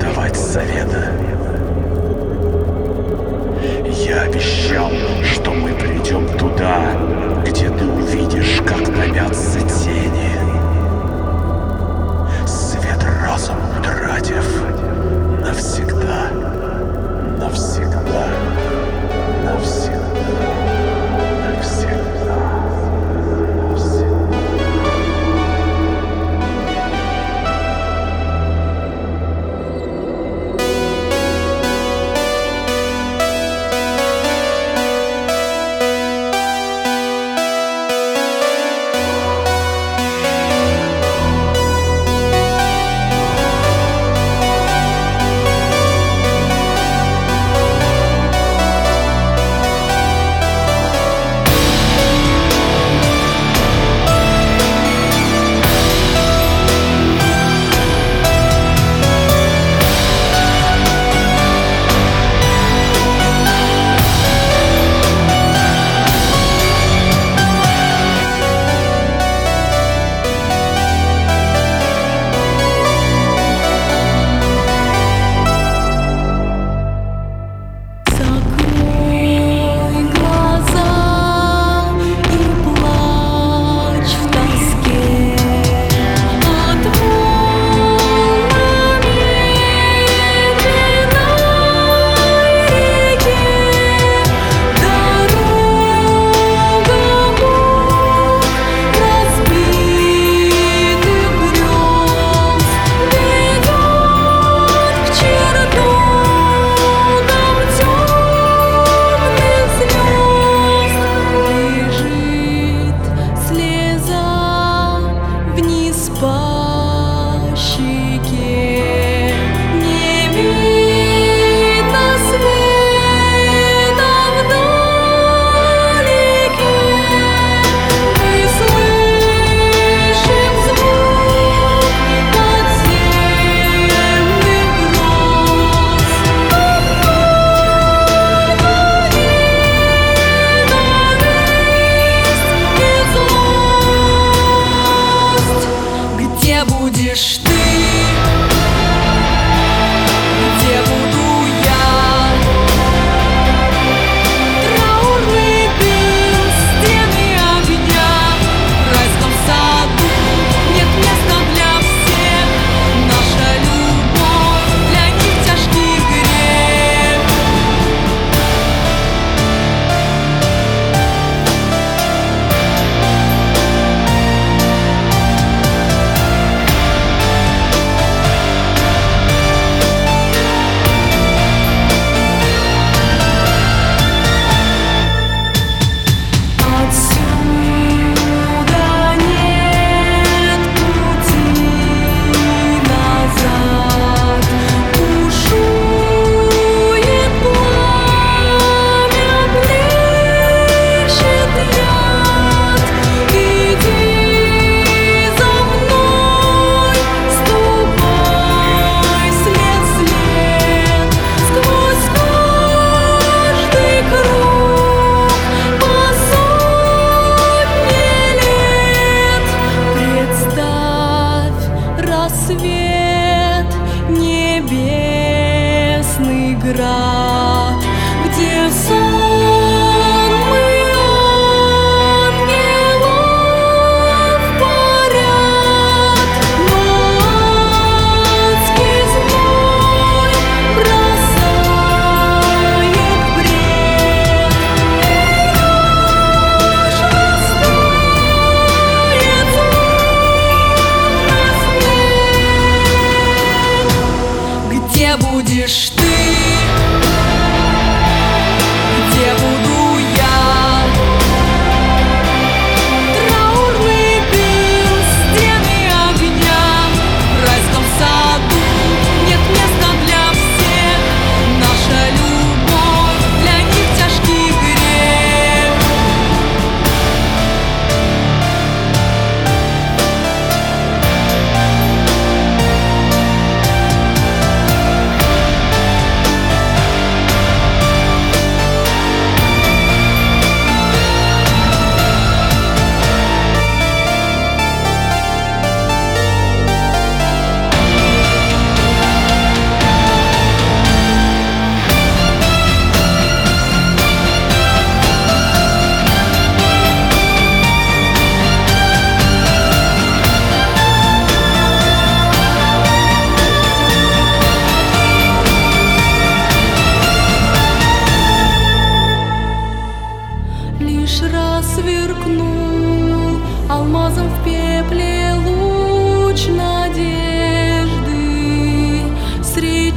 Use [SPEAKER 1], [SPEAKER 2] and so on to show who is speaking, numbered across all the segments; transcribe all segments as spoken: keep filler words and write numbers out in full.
[SPEAKER 1] давать совета. Я обещал, что мы придем туда, где ты увидишь, как томятся тени. Свет разум утратив навсегда, навсегда, навсегда, навсегда, навсегда.
[SPEAKER 2] Будешь ты, где буду я? Траурный дым, стены огня. В райском саду нет места для всех. Наша любовь для них тяжкий грех. Свет, небесный град, где сон мы ангелов парят. Адский зной бросает бред, и наш растает Где будешь ты? Где буду я? Траурный дым, стены огня. В райском саду нет места для всех. Наша любовь для них тяжкий грех.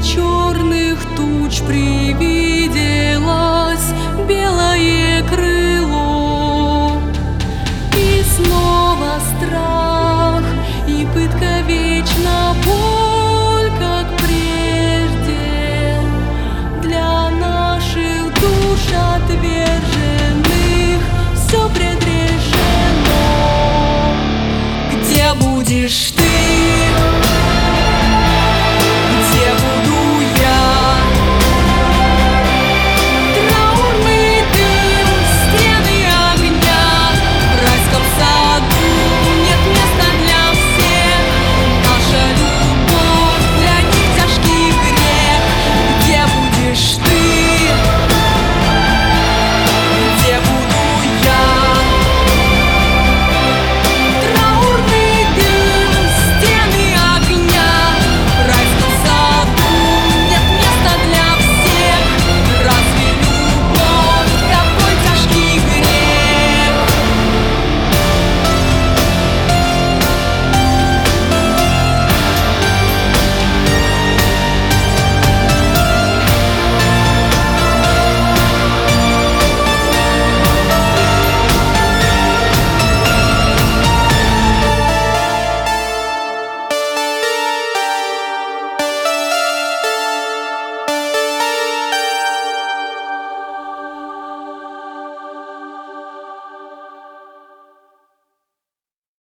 [SPEAKER 2] черных туч привет.